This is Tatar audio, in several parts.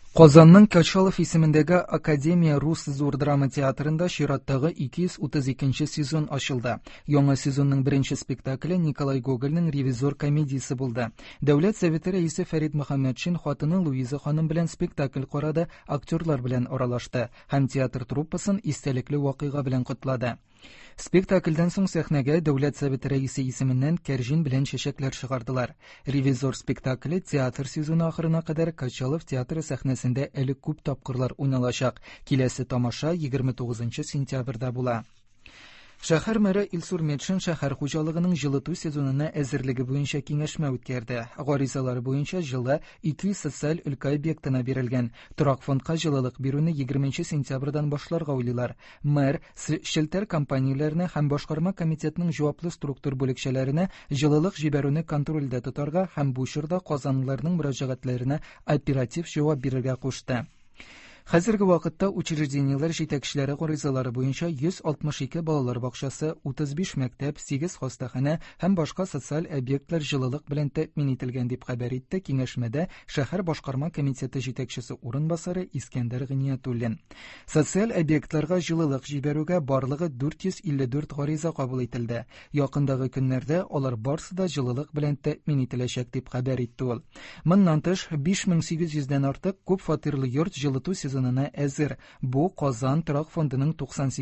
Казанның Качалов исемендәге Академия Рус зур драма театрында чираттагы 232-нче сезон ачылды. Яңа сезонның беренче спектакле Николай Гогольның «Ревизор» комедиясе булды. Дәүләт Советы рәисе Фәрит Мөхәммәтшин хатыны Луиза ханым белән спектакль карады, актерлар белән аралашты һәм театр труппасын истәлекле вакыйга белән котлады. Спектакльдән соң сәхнәгә Дәүләт Советы рәисе исеменнән кәрҗин белән чәчәкләр чыгардылар. «Ревизор» спектакле театр сезоны ахырына кадәр Качалов театры сәхнәсендә әле күп тапкырлар уйналачак. Киләсе тамаша 29 сентябрьдә була. Шәһәр мэры Илсур Метшин шәһәр хуҗалыгының җылыту сезонына әзерлеге буенча киңәшмә үткәрде. Гаризалар буенча җылы 2 социаль өлкә объектына бирелгән. Торак фондка җылылык бирүне 20 сентябрьдән башларга уйлыйлар. Мэр шелтер компанияләрне һәм башкарма комитетның җаваплы структур бүлекчәләренә җылылык җибәрүне контрольдә тотарга һәм бу чорда казанлыларның мөрәҗәгатьләренә оператив җавап бирергә кушты. Хәзерге вакытта учреждениеләр җитәкчеләре гаризалары буенча 162 балалар бакчасы, 35 мәктәп, 8 хастаханә һәм башка социаль объектлар җылылык белән тәэмин ителгән дип хәбәр итте киңәшмәдә шәһәр башкарма комитеты җитәкчесе урынбасары Искәндәр Гыниятуллин. Социаль объектларга җылылык җибәрүгә барлыгы 454 гариза кабул ителде. Якындагы көннәрдә алар барысы да җылылык белән тәэмин ителәчәк дип хәбәр итте ул. Моннан тыш 5800-дән артык күп фатирлы йорт җылыту сезонына әзер. Бу Казан торак фондының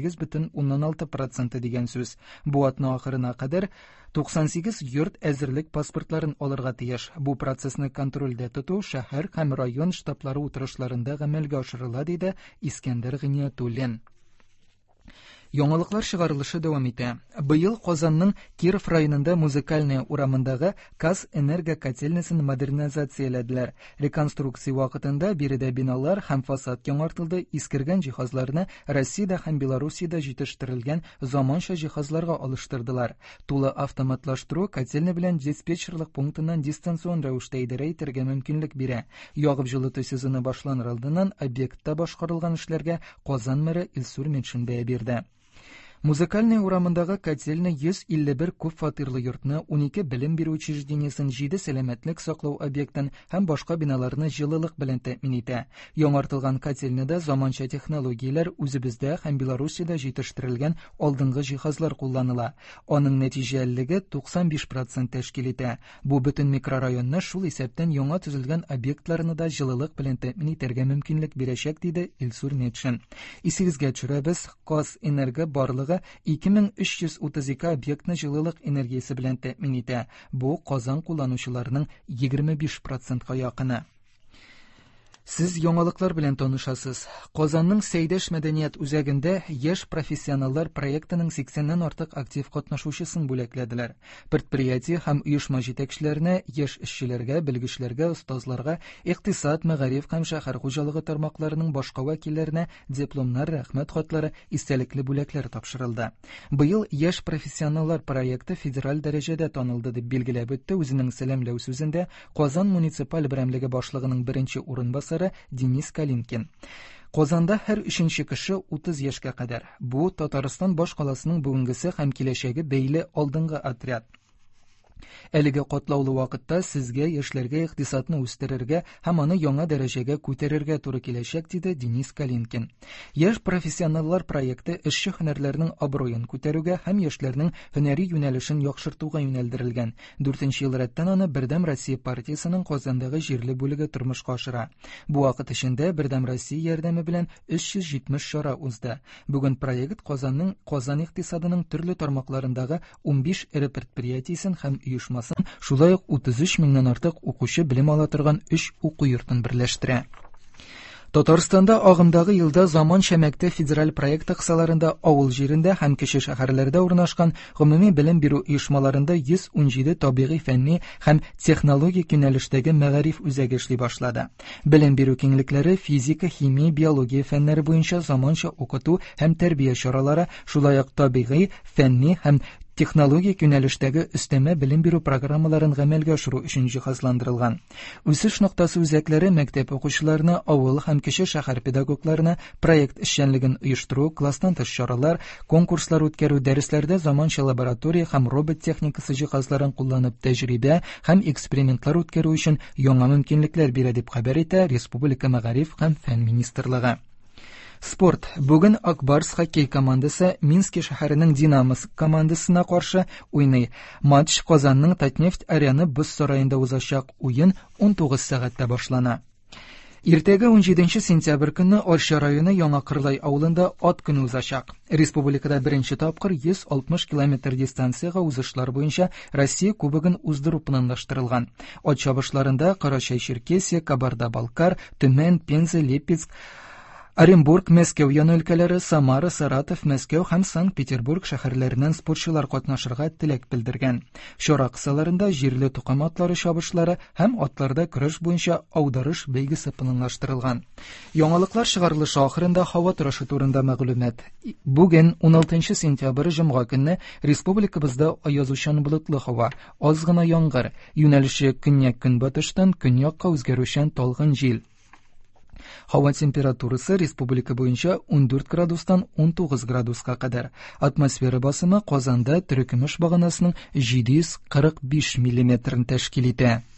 98,6% дигән сүз. Бу атна ахырына кадәр 98 йорт әзерлек паспортларын алырга тиеш. Бу процессны контрольдә тоту шәһәр һәм район штаблары утырышларында гамәлгә ашырыла, диде Искәндәр Гыниятуллин. Яңалыклар чыгарылышы дәвам итә. Быел Казанның Киров районында музыкальная урамындагы КАЗ энерго котельнысын модернизацияләделәр. Реконструкция вакытында биредә биналар һәм фасад яңартылды, искергән җиһазларны Россиядә һәм Белоруссиядә җитештерелгән заманча җиһазларга алыштырдылар. Тулы автоматлаштыру котельня белән диспетчерлык пунктыннан дистанцион рәвештә идарә итәргә мөмкинлек бирә. Ягып җылыту сезоны башланыр алдыннан объектта башкарылган эшләргә Казан мэры Илсур Метшин бәя бирде. Музыкальная урамындагы котельня 151 күп фатирлы йортны, 12 белем бирү учреждениесен, 7 сәламәтлек саклау объектын һәм башка биналарны җылылык белән тәэмин итә. Яңартылган котельняда заманча технологияләр үзебездә һәм Белоруссиядә җитештерелгән алдынгы җиһазлар кулланыла. Аның нәтиҗәлелеге 95% тәшкил итә. Бу бөтен микрорайонны шул исәптән яңа төзелгән объектларны да җылылык белән тәэмин итәргә мөмкинлек бирәчәк, диде Илсур Метшин. Исегезгә төшерәбез, КАЗ энерго барлыгы 2332 объектны җылылык энергиясе белән тәэмин итә. Бу Казан кулланучыларының 25%-ка якыны. Сез яңалыклар белән танышасыз. Казанның Сәйдәш мәдәният үзәгендә яшь профессионаллар проектының 80-ннән артык актив катнашучысын бүләкләделәр. Предприятие һәм оешма җитәкчеләренә, яшь эшчеләргә, белгечләргә, остазларга, икътисад, мәгариф һәм шәһәр хуҗалыгы тармакларының башка вәкилләренә дипломнар, рәхмәт хатлары, истәлекле бүләкләр тапшырылды. Быел яшь профессионаллар проекты федераль дәрәҗәдә танылды дип билгеләп үтте үзенең сәламләү сүзендә Казан муниципаль берәмлеге башлыгының беренче урынбасары Денис Калинкин. Казанда һәр 3нче кеше 30 яшькә кадәр. Бу Татарстан баш каласының бүгенгесе һәм киләчәге бәйле алдынгы отряд. Әлеге катлаулы вакытта сезгә яшьләргә икътисадны үстерергә һәм аны яңа дәрәҗәгә күтәрергә туры киләчәк, диде Денис Калинкин. Яшь профессионаллар проекты эшче һөнәрләрнең абруен күтәрүгә һәм яшьләрнең һөнәри юнәлешен яхшыртуга юнәлдерелгән. 4нче ел рәттән аны Бердәм Россия партиясының Казандагы җирле бүлеге тормышка ашыра. Бу вакыт эчендә Бердәм Россия ярдәме белән 370 чара узды. Бүген проект Казан икътисадының төрле тармакларындагы 15 эре предприятиесен һәм оешмасын, шулай ук 33 меңнән артык укучы белем ала торган 3 уку йортын берләштерә. Татарстанда агымдагы елда заманча мәктәп федераль проект кысаларында авыл җирендә һәм кече шәһәрләрдә урнашкан гомуми белем бирү оешмаларында 117 табигый фәнни һәм технологик юнәлештәге мәгариф үзәге эшли башлады. Белем бирү киңлекләре физика, химия, биология фәннәре буенча заманча укыту һәм тәрбия чаралары, шулай ук табигый, фәнни һәм технологик юнәлештәге өстәмә белем бирү программаларын гамәлгә ашыру өчен җиһазландырылган. Үсеш ноктасы үзәкләре мәктәп укучыларына, авыл һәм кече шәһәр педагогларына проект эшчәнлеген оештыру, класстан тыш чаралар, конкурслар үткәрү, дәресләрдә заманча лаборатория һәм робот техникасы җиһазларын кулланып тәҗрибә һәм экспериментлар үткәрү өчен яңа мөмкинлекләр бирә дип хәбәр итә Республика Мәгариф һәм фән министрлыгы. Спорт. Бүген Акбарс хоккей командасы Минск шәһәренең Динамос командасына каршы уйный. Матч Казанның Татнефть-Арена боз сараенда узачак. Уен 19 сәгатьтә башлана. Иртәгә 17 сентябрь көнне Арча районы Яңа Кырлай авылында ат көне узачак. Республикада беренче тапкыр 160 км дистанцияга узышлар буенча Россия кубогын уздыру планлаштырылган. Ат чабышларында Карачай-Черкесия, Кабарда-Балкар, Төмән, Пенза, Липецк, Оренбург, Мәскәү яны өлкәләре, Самара, Саратов, Мәскәү һәм Санкт-Петербург шәһәрләреннән спортчылар катнашырга теләк белдергән. Чара кысаларында җирле тукым атлары чабышлары һәм атларда көрәш буенча аударыш бәйгесе планлаштырылган. Яңалыклар чыгарылышы ахырында һава торышы турында мәгълүмат. Бүген 16 сентябрь җомга көнне республикабызда аязучан болытлы һава, аз гына яңгыр, юнәлеше көньяк-көнбатыштан көньякка үзгәрүчән талгын җил. Һава температурасы республика буенча 14 градустан 19 градуска кадәр. Атмосфера басымы Казанда терекөмеш баганасының 745 мм тәшкил итә.